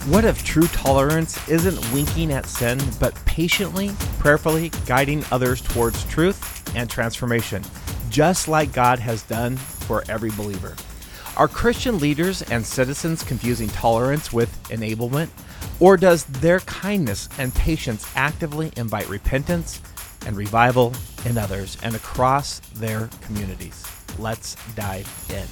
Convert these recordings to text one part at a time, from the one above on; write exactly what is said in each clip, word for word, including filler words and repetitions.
What if true tolerance isn't winking at sin, but patiently, prayerfully guiding others towards truth and transformation, just like God has done for every believer? Are Christian leaders and citizens confusing tolerance with enablement? Or does their kindness and patience actively invite repentance and revival in others and across their communities? Let's dive in.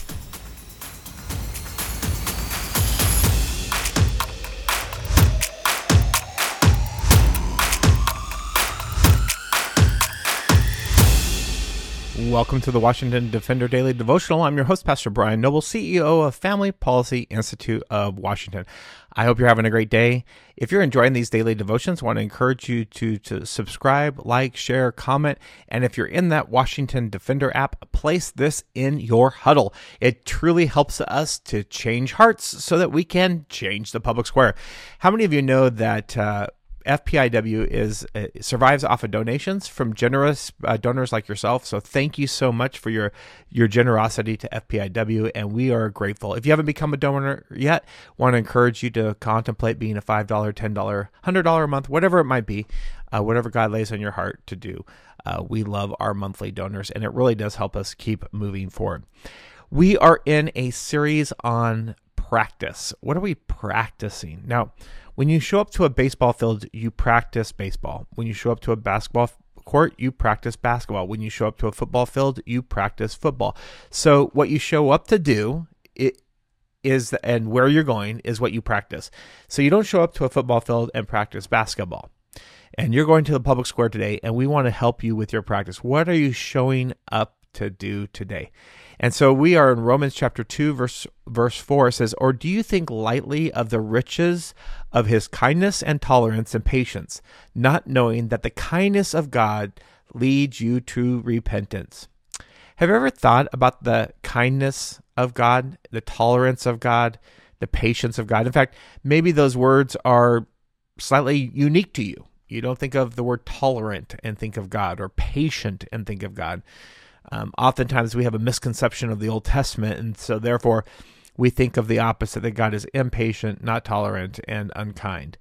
Welcome to the Washington Defender Daily Devotional. I'm your host, Pastor Brian Noble, C E O of Family Policy Institute of Washington. I hope you're having a great day. If you're enjoying these daily devotions, I want to encourage you to, to subscribe, like, share, comment, and if you're in that Washington Defender app, place this in your huddle. It truly helps us to change hearts so that we can change the public square. How many of you know that uh, F P I W is uh, survives off of donations from generous uh, donors like yourself. So thank you so much for your your generosity to F P I W, and we are grateful. If you haven't become a donor yet, want to encourage you to contemplate being a five dollars, ten dollars, one hundred dollars a month, whatever it might be, uh, whatever God lays on your heart to do. Uh, we love our monthly donors, and it really does help us keep moving forward. We are in a series on practice. What are we practicing? Now, when you show up to a baseball field, you practice baseball. When you show up to a basketball court, you practice basketball. When you show up to a football field, you practice football. So what you show up to do it is, and where you're going is what you practice. So you don't show up to a football field and practice basketball. And you're going to the public square today, and we want to help you with your practice. What are you showing up to do today? And so we are in Romans chapter two, verse verse four. It says, "Or do you think lightly of the riches of his kindness and tolerance and patience, not knowing that the kindness of God leads you to repentance?" Have you ever thought about the kindness of God, the tolerance of God, the patience of God? In fact, maybe those words are slightly unique to you. You don't think of the word tolerant and think of God, or patient and think of God. Um, oftentimes we have a misconception of the Old Testament, and so therefore we think of the opposite, that God is impatient, not tolerant, and unkind.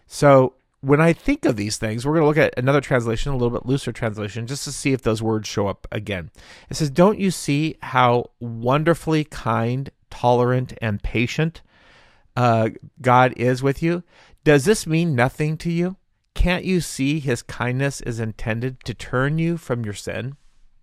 So when I think of these things, we're going to look at another translation, a little bit looser translation, just to see if those words show up again. It says, "Don't you see how wonderfully kind, tolerant, and patient uh, God is with you? Does this mean nothing to you? Can't you see his kindness is intended to turn you from your sin?"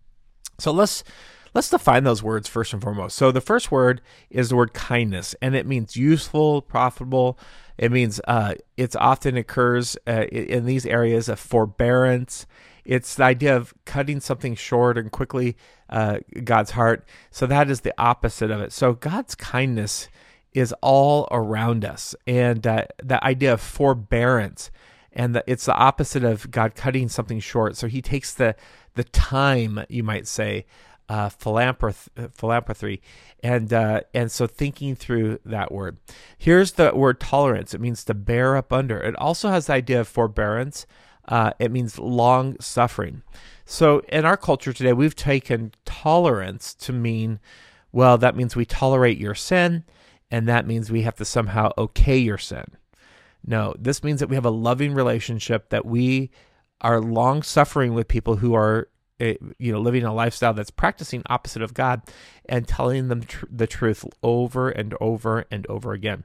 So let's let's define those words first and foremost. So the first word is the word kindness, and it means useful, profitable. It means uh, it's often occurs uh, in these areas of forbearance. It's the idea of cutting something short and quickly uh, God's heart. So that is the opposite of it. So God's kindness is all around us, and uh, the idea of forbearance, and the, it's the opposite of God cutting something short. So he takes the the time, you might say, uh, philanthropy, philanthropy, and uh, and so thinking through that word. Here's the word tolerance. It means to bear up under. It also has the idea of forbearance. Uh, it means long suffering. So in our culture today, we've taken tolerance to mean, well, that means we tolerate your sin, and that means we have to somehow okay your sin. No, this means that we have a loving relationship, that we are long suffering with people who are, you know, living a lifestyle that's practicing opposite of God, and telling them tr- the truth over and over and over again.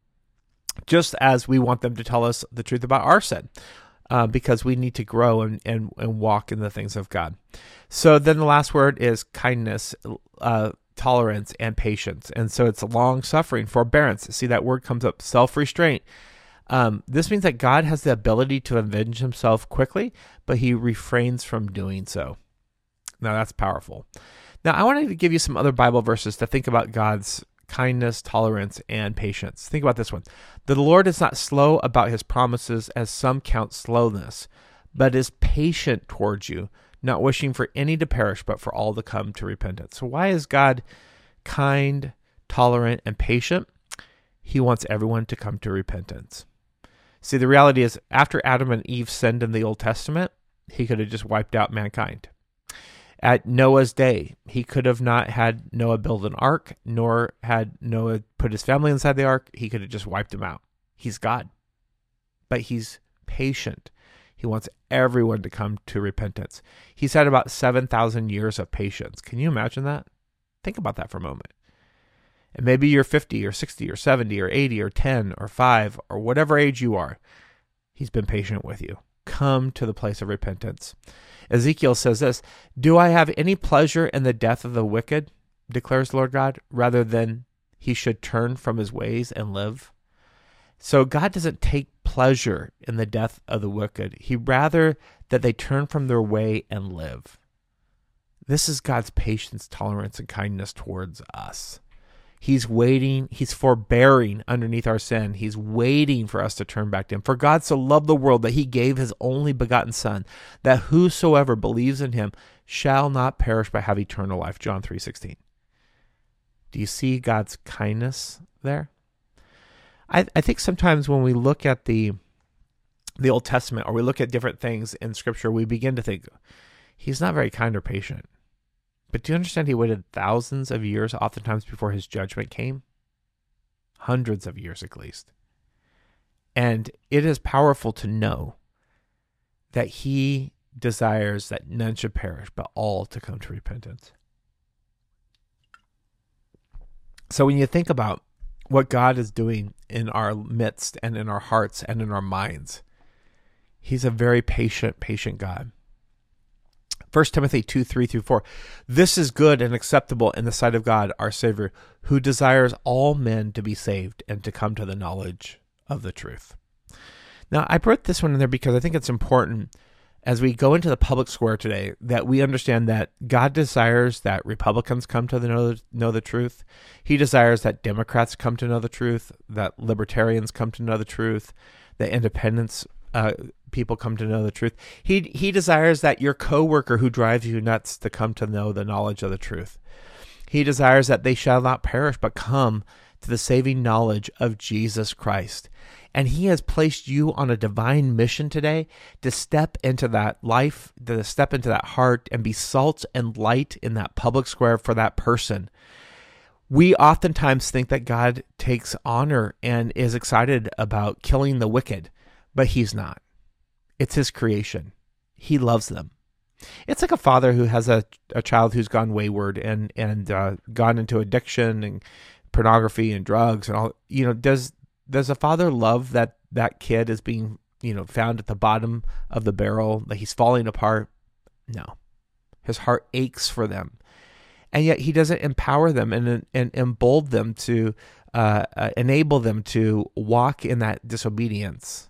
Just as we want them to tell us the truth about our sin, uh, because we need to grow and, and, and walk in the things of God. So then the last word is kindness, uh, tolerance, and patience. And so it's long suffering, forbearance. See, that word comes up, self-restraint. Um, this means that God has the ability to avenge himself quickly, but he refrains from doing so. Now that's powerful. Now I wanted to give you some other Bible verses to think about God's kindness, tolerance, and patience. Think about this one. "The Lord is not slow about his promises, as some count slowness, but is patient towards you, not wishing for any to perish, but for all to come to repentance." So why is God kind, tolerant, and patient? He wants everyone to come to repentance. See, the reality is, after Adam and Eve sinned in the Old Testament, he could have just wiped out mankind. At Noah's day, he could have not had Noah build an ark, nor had Noah put his family inside the ark. He could have just wiped them out. He's God, but he's patient. He wants everyone to come to repentance. He's had about seven thousand years of patience. Can you imagine that? Think about that for a moment. And maybe you're fifty or sixty or seventy or eighty or ten or five or whatever age you are. He's been patient with you. Come to the place of repentance. Ezekiel says this, "Do I have any pleasure in the death of the wicked, declares the Lord God, rather than he should turn from his ways and live?" So God doesn't take pleasure in the death of the wicked. He rather that they turn from their way and live. This is God's patience, tolerance, and kindness towards us. He's waiting, he's forbearing underneath our sin. He's waiting for us to turn back to him. For God so loved the world that he gave his only begotten Son, that whosoever believes in him shall not perish but have eternal life. John three sixteen. Do you see God's kindness there? I, I think sometimes when we look at the the Old Testament or we look at different things in Scripture, we begin to think, he's not very kind or patient. But do you understand he waited thousands of years, oftentimes before his judgment came? Hundreds of years at least. And it is powerful to know that he desires that none should perish, but all to come to repentance. So when you think about what God is doing in our midst and in our hearts and in our minds, he's a very patient, patient God. First Timothy two, three through four. "This is good and acceptable in the sight of God, our Savior, who desires all men to be saved and to come to the knowledge of the truth." Now, I brought this one in there because I think it's important as we go into the public square today that we understand that God desires that Republicans come to the know, know the truth. He desires that Democrats come to know the truth, that libertarians come to know the truth, that independents uh, people come to know the truth. He he desires that your coworker who drives you nuts to come to know the knowledge of the truth. He desires that they shall not perish, but come to the saving knowledge of Jesus Christ. And he has placed you on a divine mission today to step into that life, to step into that heart and be salt and light in that public square for that person. We oftentimes think that God takes honor and is excited about killing the wicked, but he's not. It's his creation. He loves them. It's like a father who has a, a child who's gone wayward and, and uh, gone into addiction and pornography and drugs and all. You know, does does a father love that that kid is being, you know, found at the bottom of the barrel, that he's falling apart? No. His heart aches for them. And yet he doesn't empower them and, and embolden them to uh, uh, enable them to walk in that disobedience.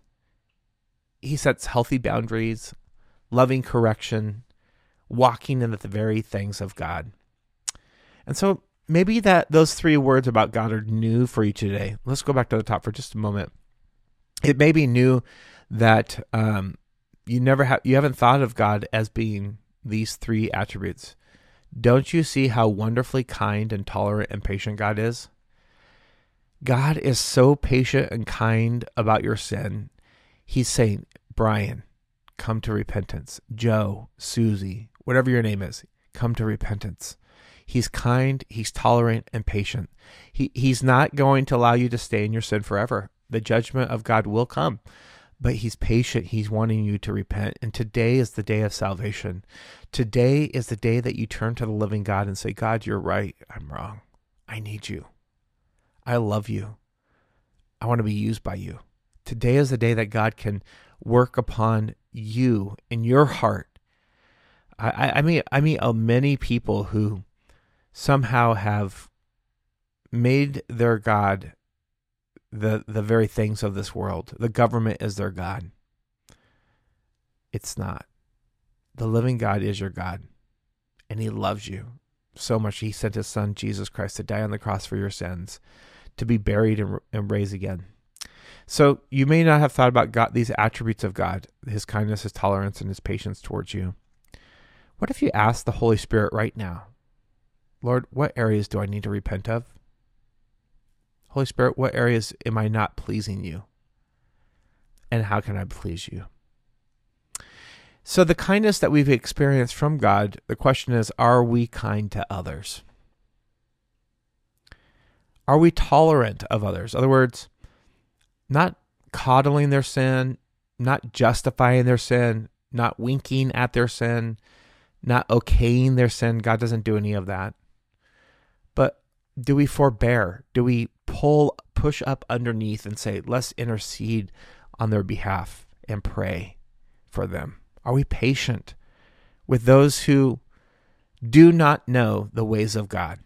He sets healthy boundaries, loving correction, walking in the very things of God. And so maybe that those three words about God are new for you today. Let's go back to the top for just a moment. It may be new that um, you never have you haven't thought of God as being these three attributes. Don't you see how wonderfully kind and tolerant and patient God is? God is so patient and kind about your sin. He's saying, Brian, come to repentance. Joe, Susie, whatever your name is, come to repentance. He's kind, he's tolerant, and patient. He He's not going to allow you to stay in your sin forever. The judgment of God will come, but he's patient. He's wanting you to repent. And today is the day of salvation. Today is the day that you turn to the living God and say, God, you're right. I'm wrong. I need you. I love you. I want to be used by you. Today is the day that God can work upon you in your heart. I, I mean, I mean, uh, many people who somehow have made their God the the very things of this world. The government is their God. It's not. The living God is your God, and he loves you so much. He sent his son, Jesus Christ, to die on the cross for your sins, to be buried and, and raised again. So you may not have thought about God, these attributes of God, his kindness, his tolerance, and his patience towards you. What if you ask the Holy Spirit right now, Lord, what areas do I need to repent of? Holy Spirit, what areas am I not pleasing you? And how can I please you? So the kindness that we've experienced from God, the question is, are we kind to others? Are we tolerant of others? In other words, not coddling their sin, not justifying their sin, not winking at their sin, not okaying their sin. God doesn't do any of that. But do we forbear? Do we pull, push up underneath and say, let's intercede on their behalf and pray for them? Are we patient with those who do not know the ways of God?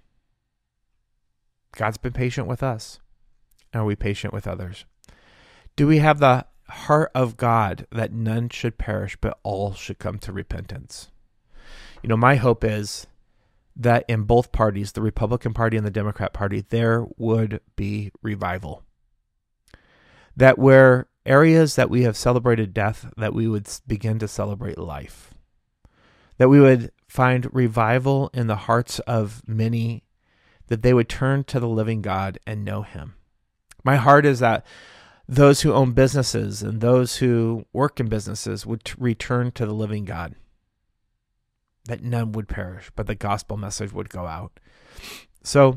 God's been patient with us. Are we patient with others? Do we have the heart of God that none should perish, but all should come to repentance? You know, my hope is that in both parties, the Republican Party and the Democrat Party, there would be revival. That where areas that we have celebrated death, that we would begin to celebrate life. That we would find revival in the hearts of many, that they would turn to the living God and know him. My heart is that those who own businesses and those who work in businesses would t- return to the living God. That none would perish, but the gospel message would go out. So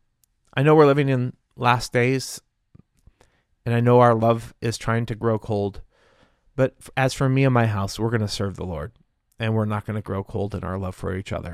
I know we're living in last days, and I know our love is trying to grow cold. But as for me and my house, we're going to serve the Lord, and we're not going to grow cold in our love for each other.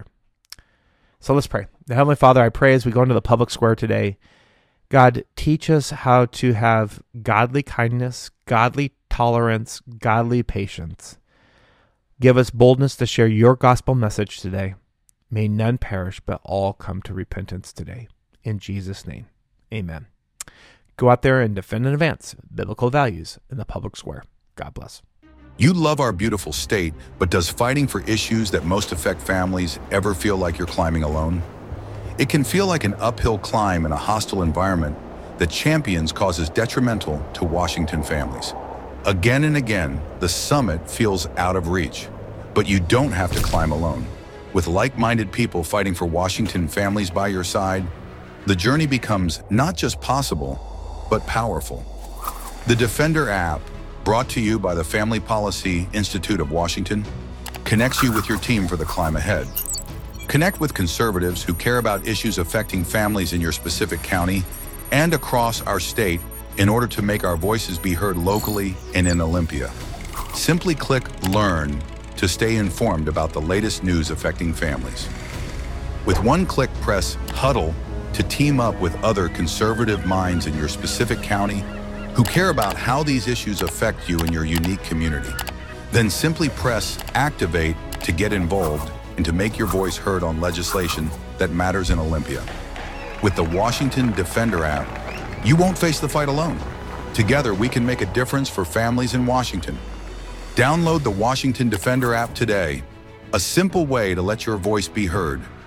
So let's pray. The Heavenly Father, I pray as we go into the public square today, God, teach us how to have godly kindness, godly tolerance, godly patience. Give us boldness to share your gospel message today. May none perish, but all come to repentance today. In Jesus' name, amen. Go out there and defend and advance biblical values in the public square. God bless. You love our beautiful state, but does fighting for issues that most affect families ever feel like you're climbing alone? It can feel like an uphill climb in a hostile environment that champions causes detrimental to Washington families. Again and again, the summit feels out of reach, but you don't have to climb alone. With like-minded people fighting for Washington families by your side, the journey becomes not just possible, but powerful. The Defender app, brought to you by the Family Policy Institute of Washington, connects you with your team for the climb ahead. Connect with conservatives who care about issues affecting families in your specific county and across our state in order to make our voices be heard locally and in Olympia. Simply click Learn to stay informed about the latest news affecting families. With one click, press Huddle to team up with other conservative minds in your specific county who care about how these issues affect you in your unique community. Then simply press Activate to get involved and to make your voice heard on legislation that matters in Olympia. With the Washington Defender app, you won't face the fight alone. Together, we can make a difference for families in Washington. Download the Washington Defender app today, a simple way to let your voice be heard